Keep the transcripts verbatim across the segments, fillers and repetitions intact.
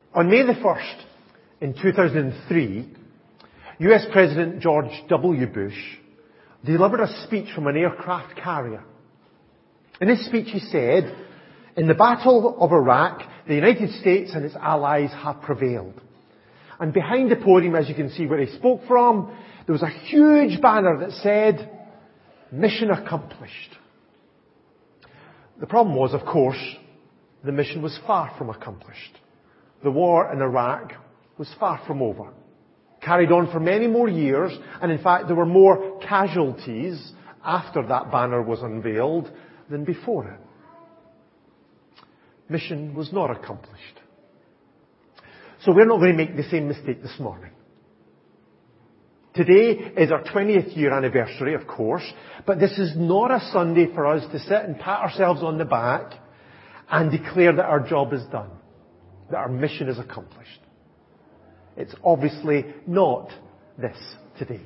On May the first, in two thousand three, U S President George W. Bush delivered a speech from an aircraft carrier. In his speech he said, "In the Battle of Iraq, the United States and its allies have prevailed." And behind the podium, as you can see where he spoke from, there was a huge banner that said, "Mission accomplished." The problem was, of course, the mission was far from accomplished. The war in Iraq was far from over. Carried on for many more years, and in fact there were more casualties after that banner was unveiled than before it. Mission was not accomplished. So we're not going to make the same mistake this morning. Today is our twentieth year anniversary, of course, but this is not a Sunday for us to sit and pat ourselves on the back and declare that our job is done, that our mission is accomplished. It's obviously not this today.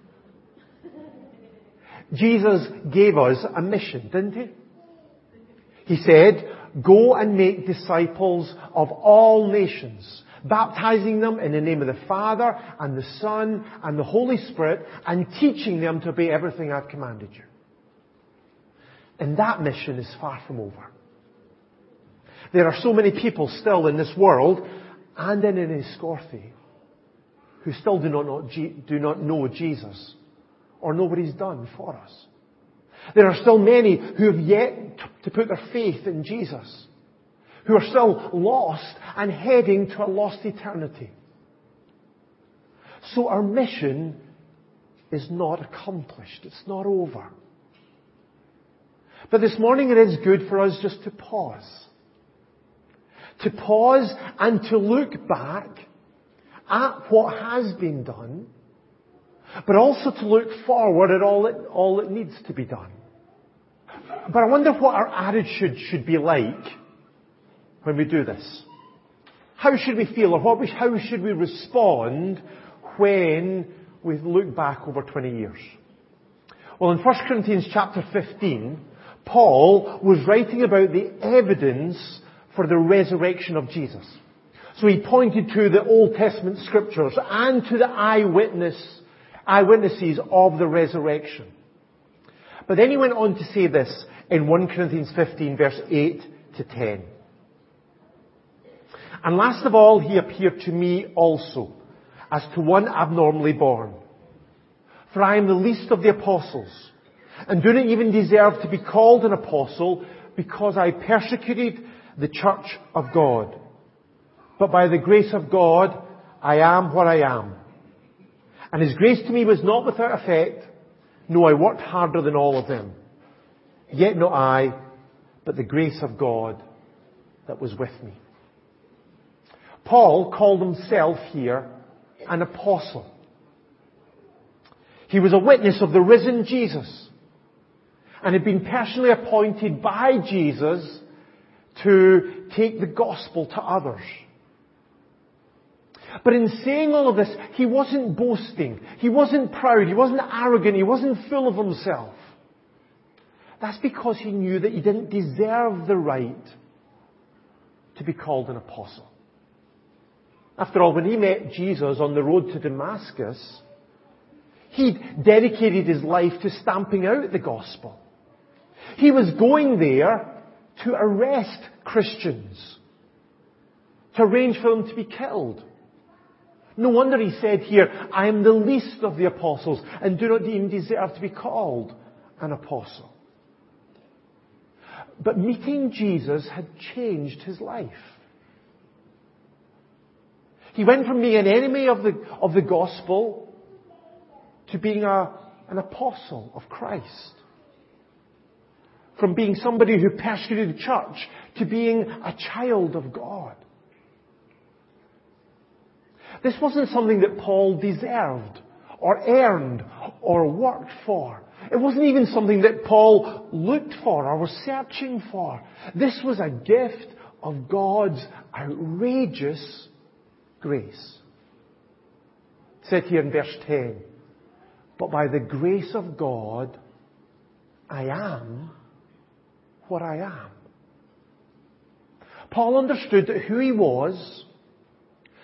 Jesus gave us a mission, didn't he? He said, "Go and make disciples of all nations, baptizing them in the name of the Father and the Son and the Holy Spirit, and teaching them to obey everything I've commanded you." And that mission is far from over. There are so many people still in this world and in Enniscorthy who still do not know, do not know Jesus or know what He's done for us. There are still many who have yet to put their faith in Jesus, who are still lost and heading to a lost eternity. So our mission is not accomplished. It's not over. But this morning it is good for us just to pause. To pause and to look back at what has been done, but also to look forward at all that, all that needs to be done. But I wonder what our attitude should be like when we do this. How should we feel, or what we, how should we respond when we look back over twenty years? Well, in First Corinthians chapter fifteen, Paul was writing about the evidence for the resurrection of Jesus. So he pointed to the Old Testament scriptures and to the eyewitness, eyewitnesses of the resurrection. But then he went on to say this in First Corinthians fifteen, verse eight to ten. "And last of all, he appeared to me also, as to one abnormally born. For I am the least of the apostles, and do not even deserve to be called an apostle, because I persecuted the church of God. But by the grace of God, I am what I am. And His grace to me was not without effect. No, I worked harder than all of them. Yet not I, but the grace of God that was with me." Paul called himself here an apostle. He was a witness of the risen Jesus, and had been personally appointed by Jesus to take the gospel to others. But in saying all of this, he wasn't boasting. He wasn't proud. He wasn't arrogant. He wasn't full of himself. That's because he knew that he didn't deserve the right to be called an apostle. After all, when he met Jesus on the road to Damascus, he'd dedicated his life to stamping out the gospel. He was going there to arrest Christians, to arrange for them to be killed. No wonder he said here, "I am the least of the apostles and do not even deserve to be called an apostle." But meeting Jesus had changed his life. He went from being an enemy of the, of the gospel to being a, an apostle of Christ. From being somebody who persecuted the church to being a child of God. This wasn't something that Paul deserved or earned or worked for. It wasn't even something that Paul looked for or was searching for. This was a gift of God's outrageous grace. It said here in verse ten, "But by the grace of God, I am what I am." Paul understood that who he was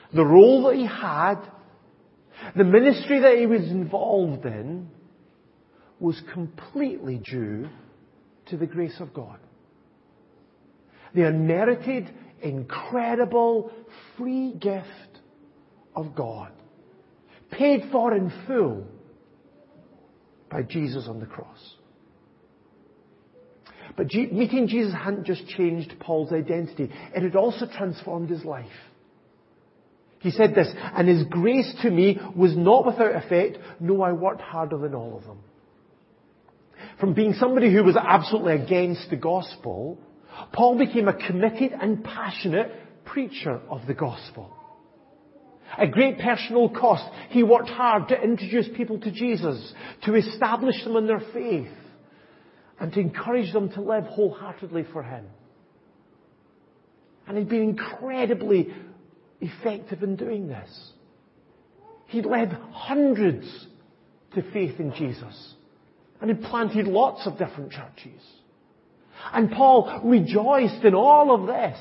the role that he had, the ministry that he was involved in, was completely due to the grace of God. The unmerited, incredible, free gift of God, paid for in full by Jesus on the cross. But G- meeting Jesus hadn't just changed Paul's identity, it had also transformed his life. He said this, and his grace to me was not without effect. No, I worked harder than all of them. From being somebody who was absolutely against the gospel, Paul became a committed and passionate preacher of the gospel. At great personal cost, he worked hard to introduce people to Jesus, to establish them in their faith, and to encourage them to live wholeheartedly for him. And he'd been incredibly effective in doing this. He'd led hundreds to faith in Jesus. And he'd planted lots of different churches. And Paul rejoiced in all of this.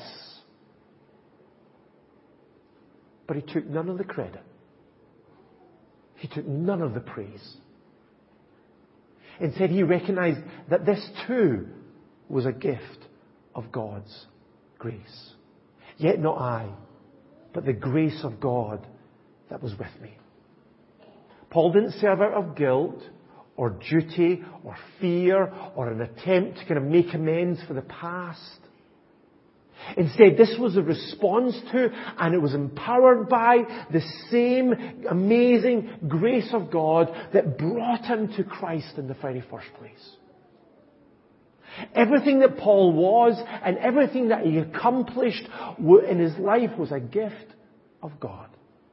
But he took none of the credit. He took none of the praise. Instead, he recognized that this too was a gift of God's grace. Yet not I, but the grace of God that was with me. Paul didn't serve out of guilt or duty or fear or an attempt to kind of make amends for the past. Instead, this was a response to, and it was empowered by, the same amazing grace of God that brought him to Christ in the very first place. Everything that Paul was and everything that he accomplished in his life was a gift of God.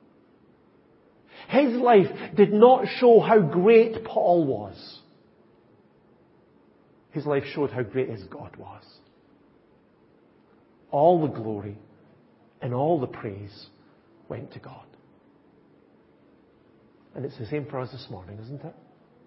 His life did not show how great Paul was. His life showed how great his God was. All the glory and all the praise went to God. And it's the same for us this morning, isn't it?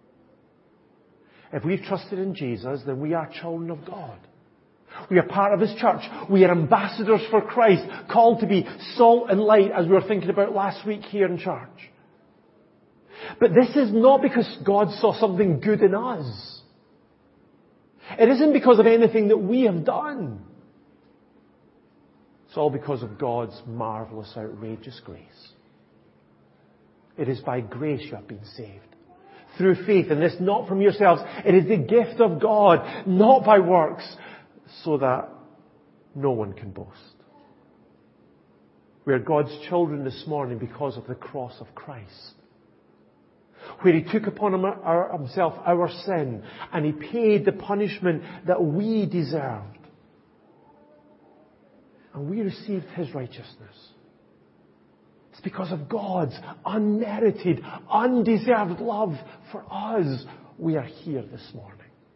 If we've trusted in Jesus, then we are children of God. We are part of His church. We are ambassadors for Christ, called to be salt and light, as we were thinking about last week here in church. But this is not because God saw something good in us. It isn't because of anything that we have done. It's all because of God's marvelous, outrageous grace. It is by grace you have been saved. Through faith, and this not from yourselves. It is the gift of God, not by works, so that no one can boast. We are God's children this morning because of the cross of Christ, where He took upon Himself our sin, and He paid the punishment that we deserved. And we received His righteousness. It's because of God's unmerited, undeserved love for us we are here this morning.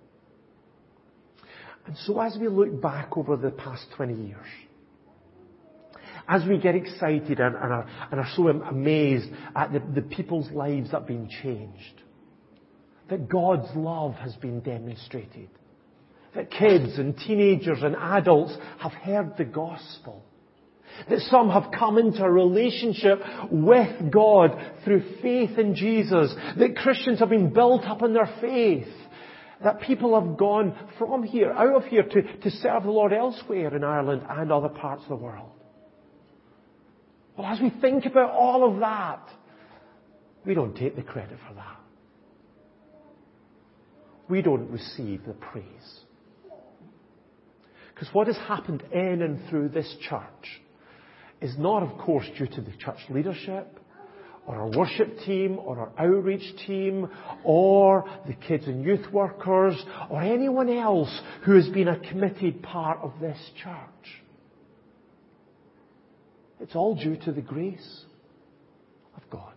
And so as we look back over the past twenty years, as we get excited and, and, are, and are so amazed at the, the people's lives that have been changed, that God's love has been demonstrated, that kids and teenagers and adults have heard the gospel, that some have come into a relationship with God through faith in Jesus, that Christians have been built up in their faith, that people have gone from here, out of here, to, to serve the Lord elsewhere in Ireland and other parts of the world. Well, as we think about all of that, we don't take the credit for that. We don't receive the praise. Because what has happened in and through this church is not, of course, due to the church leadership, or our worship team, or our outreach team, or the kids and youth workers, or anyone else who has been a committed part of this church. It's all due to the grace of God.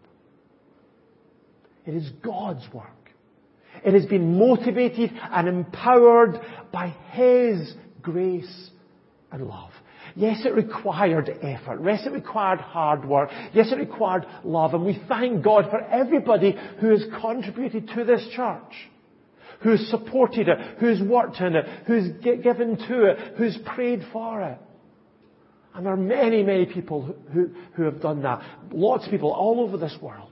It is God's work. It has been motivated and empowered by His grace and love. Yes, it required effort. Yes, it required hard work. Yes, it required love. And we thank God for everybody who has contributed to this church, who has supported it, who has worked in it, who has given to it, who has prayed for it. And there are many, many people who, who, who have done that. Lots of people all over this world.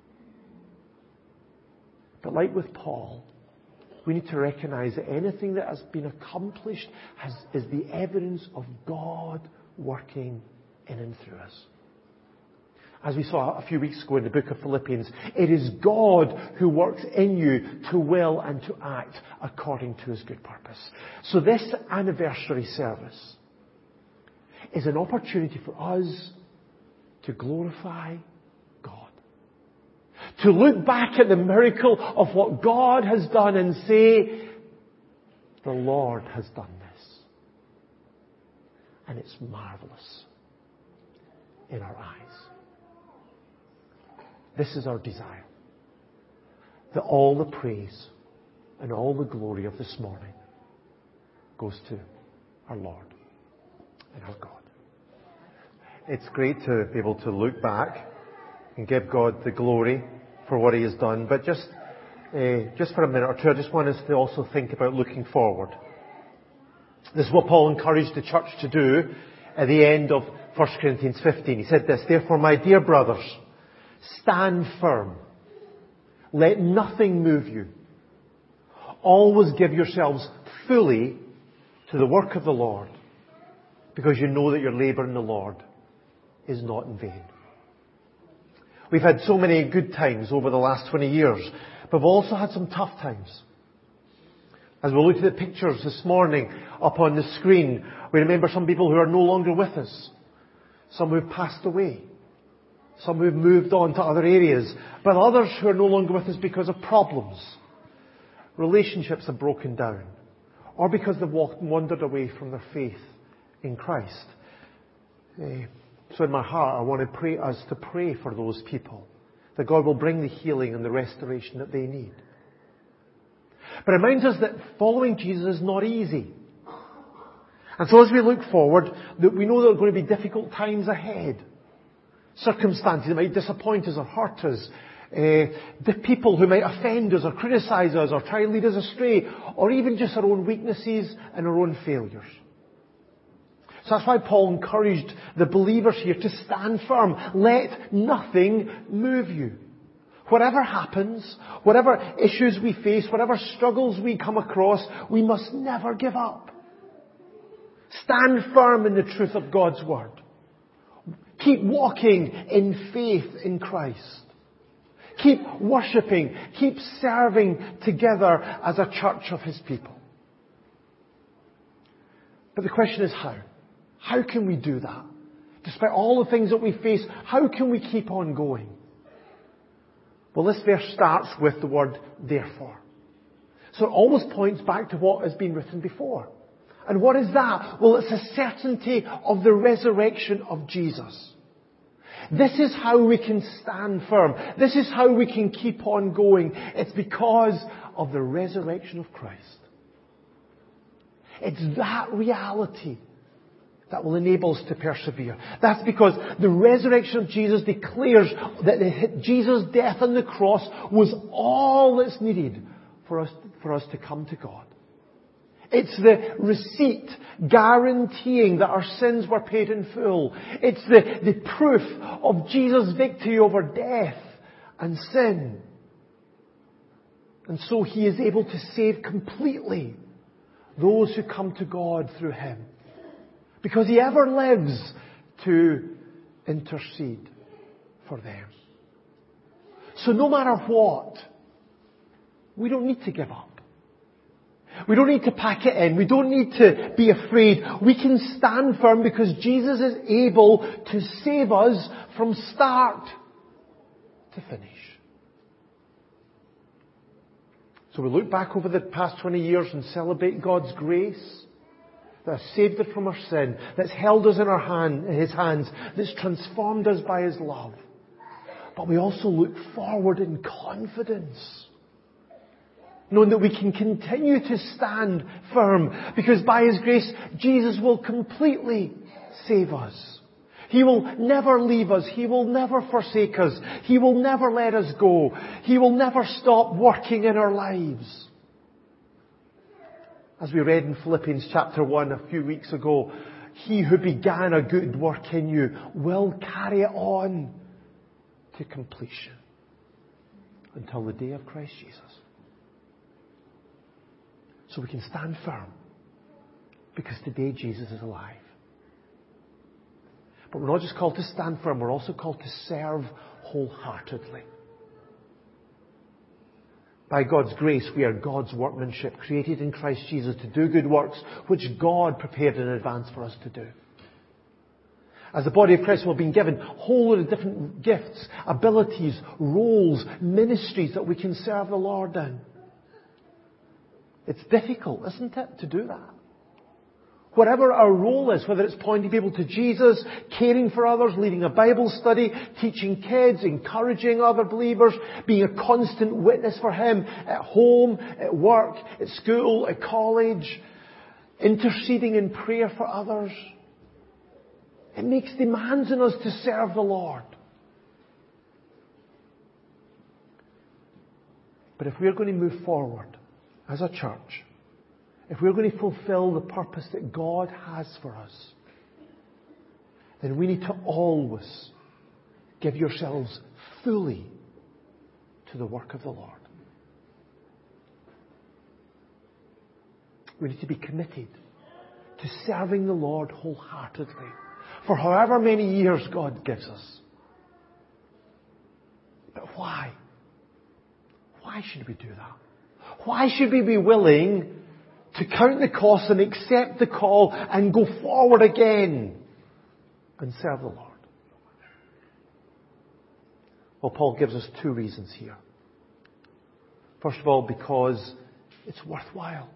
But like with Paul, we need to recognize that anything that has been accomplished has, is the evidence of God working in and through us. As we saw a few weeks ago in the book of Philippians, it is God who works in you to will and to act according to His good purpose. So this anniversary service is an opportunity for us to glorify God. To look back at the miracle of what God has done and say, the Lord has done this. And it's marvelous in our eyes. This is our desire. That all the praise and all the glory of this morning goes to our Lord and our God. It's great to be able to look back and give God the glory for what He has done. But just, uh, just for a minute or two, I just want us to also think about looking forward. This is what Paul encouraged the church to do at the end of First Corinthians fifteen. He said this, "Therefore, my dear brothers, stand firm. Let nothing move you. Always give yourselves fully to the work of the Lord, because you know that your labour in the Lord is not in vain." We've had so many good times over the last twenty years, but we've also had some tough times. As we looked at the pictures this morning up on the screen, we remember some people who are no longer with us. Some who have passed away. Some who have moved on to other areas. But others who are no longer with us because of problems. Relationships have broken down. Or because they've walked, wandered away from their faith in Christ. Uh, so in my heart, I want to pray us to pray for those people. That God will bring the healing and the restoration that they need. But it reminds us that following Jesus is not easy. And so as we look forward, that we know there are going to be difficult times ahead. Circumstances that might disappoint us or hurt us. Uh, the people who might offend us or criticise us or try and lead us astray. Or even just our own weaknesses and our own failures. So that's why Paul encouraged the believers here to stand firm. Let nothing move you. Whatever happens, whatever issues we face, whatever struggles we come across, we must never give up. Stand firm in the truth of God's Word. Keep walking in faith in Christ. Keep worshipping. Keep serving together as a church of His people. But the question is how? How can we do that? Despite all the things that we face, how can we keep on going? Well, this verse starts with the word therefore. So it always points back to what has been written before. And what is that? Well, it's a certainty of the resurrection of Jesus. This is how we can stand firm. This is how we can keep on going. It's because of the resurrection of Christ. It's that reality that will enable us to persevere. That's because the resurrection of Jesus declares that Jesus' death on the cross was all that's needed for us, for us to come to God. It's the receipt guaranteeing that our sins were paid in full. It's the, the proof of Jesus' victory over death and sin. And so He is able to save completely those who come to God through Him. Because He ever lives to intercede for them. So no matter what, we don't need to give up. We don't need to pack it in. We don't need to be afraid. We can stand firm because Jesus is able to save us from start to finish. So we look back over the past twenty years and celebrate God's grace that has saved us from our sin, that's held us in our hand, in His hands, that's transformed us by His love. But we also look forward in confidence, knowing that we can continue to stand firm because by His grace, Jesus will completely save us. He will never leave us. He will never forsake us. He will never let us go. He will never stop working in our lives. As we read in Philippians chapter one a few weeks ago, He who began a good work in you will carry it on to completion until the day of Christ Jesus. So we can stand firm because today Jesus is alive. But we're not just called to stand firm, we're also called to serve wholeheartedly. By God's grace, we are God's workmanship, created in Christ Jesus to do good works, which God prepared in advance for us to do. As the body of Christ, we've been given a whole lot of different gifts, abilities, roles, ministries that we can serve the Lord in. It's difficult, isn't it, to do that? Whatever our role is, whether it's pointing people to Jesus, caring for others, leading a Bible study, teaching kids, encouraging other believers, being a constant witness for Him at home, at work, at school, at college, interceding in prayer for others. It makes demands on us to serve the Lord. But if we're going to move forward as a church, if we're going to fulfill the purpose that God has for us, then we need to always give yourselves fully to the work of the Lord. We need to be committed to serving the Lord wholeheartedly for however many years God gives us. But why? Why should we do that? Why should we be willing to count the cost and accept the call and go forward again and serve the Lord? Well, Paul gives us two reasons here. First of all, because it's worthwhile.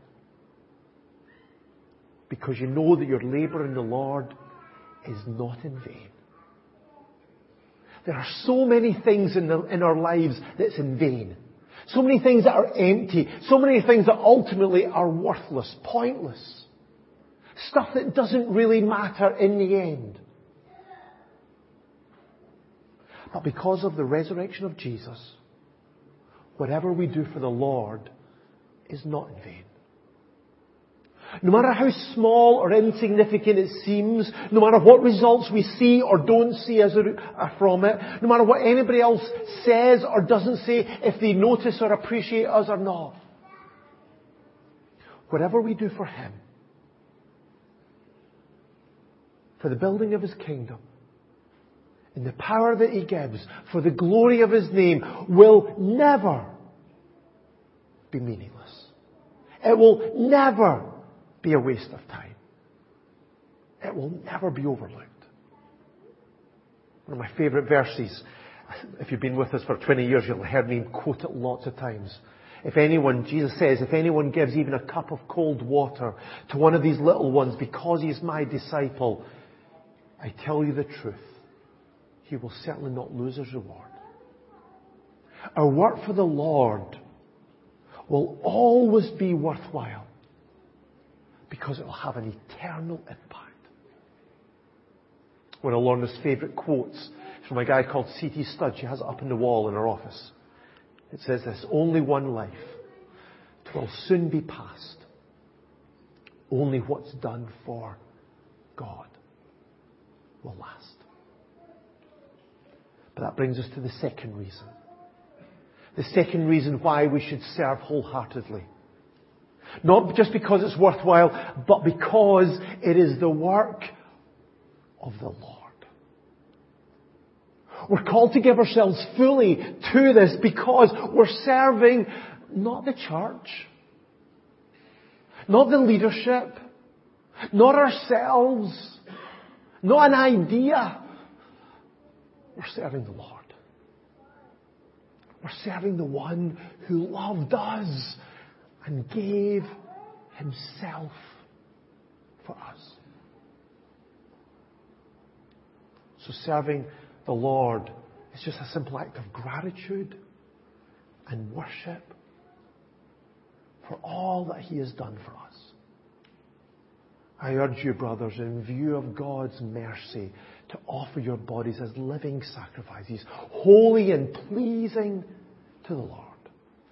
Because you know that your labour in the Lord is not in vain. There are so many things in, the, in our lives that's in vain. So many things that are empty. So many things that ultimately are worthless, pointless. Stuff that doesn't really matter in the end. But because of the resurrection of Jesus, whatever we do for the Lord is not in vain. No matter how small or insignificant it seems, no matter what results we see or don't see as a, from it, no matter what anybody else says or doesn't say, if they notice or appreciate us or not, whatever we do for Him, for the building of His kingdom, in the power that He gives, for the glory of His name, will never be meaningless. It will never be a waste of time. It will never be overlooked. One of my favourite verses, if you've been with us for twenty years, you'll have heard me quote it lots of times. If anyone, Jesus says, if anyone gives even a cup of cold water to one of these little ones because he's my disciple, I tell you the truth, he will certainly not lose his reward. Our work for the Lord will always be worthwhile, because it will have an eternal impact. One of Lorna's favourite quotes is from a guy called C T Studd. She has it up in the wall in her office. It says this: only one life. 'Twill soon be past. Only what's done for God will last. But that brings us to the second reason. The second reason why we should serve wholeheartedly. Not just because it's worthwhile, but because it is the work of the Lord. We're called to give ourselves fully to this because we're serving not the church, not the leadership, not ourselves, not an idea. We're serving the Lord. We're serving the one who loved us and gave Himself for us. So serving the Lord is just a simple act of gratitude and worship for all that He has done for us. I urge you, brothers, in view of God's mercy, to offer your bodies as living sacrifices, holy and pleasing to the Lord.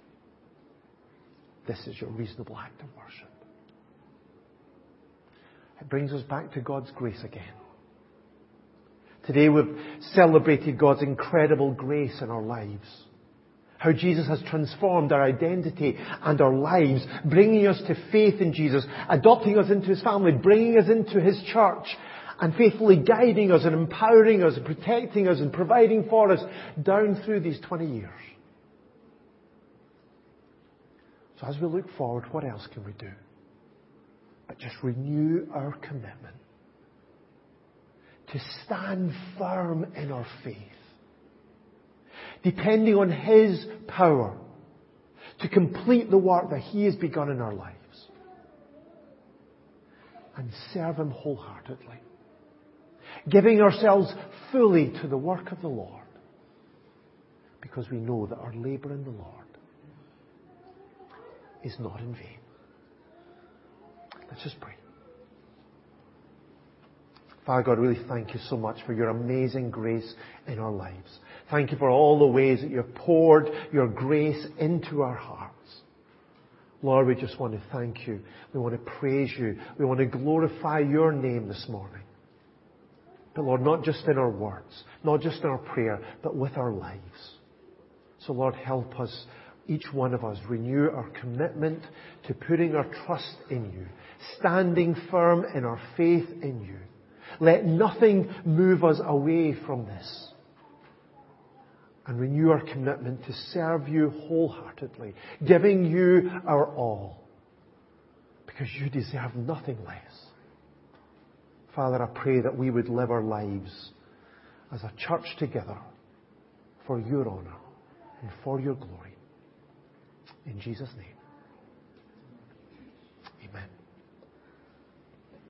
This is your reasonable act of worship. It brings us back to God's grace again. Today we've celebrated God's incredible grace in our lives. How Jesus has transformed our identity and our lives, bringing us to faith in Jesus, adopting us into His family, bringing us into His church, and faithfully guiding us and empowering us and protecting us and providing for us down through these twenty years. So as we look forward, what else can we do? But just renew our commitment to stand firm in our faith, depending on His power to complete the work that He has begun in our lives, and serve Him wholeheartedly, giving ourselves fully to the work of the Lord, because we know that our labour in the Lord is not in vain. Let's just pray. Father God, really thank you so much for your amazing grace in our lives. Thank you for all the ways that you've poured your grace into our hearts. Lord, we just want to thank you. We want to praise you. We want to glorify your name this morning. But Lord, not just in our words, not just in our prayer, but with our lives. So Lord, help us, each one of us, renew our commitment to putting our trust in you, standing firm in our faith in you. Let nothing move us away from this. And renew our commitment to serve you wholeheartedly, giving you our all, because you deserve nothing less. Father, I pray that we would live our lives as a church together for your honour and for your glory. In Jesus' name.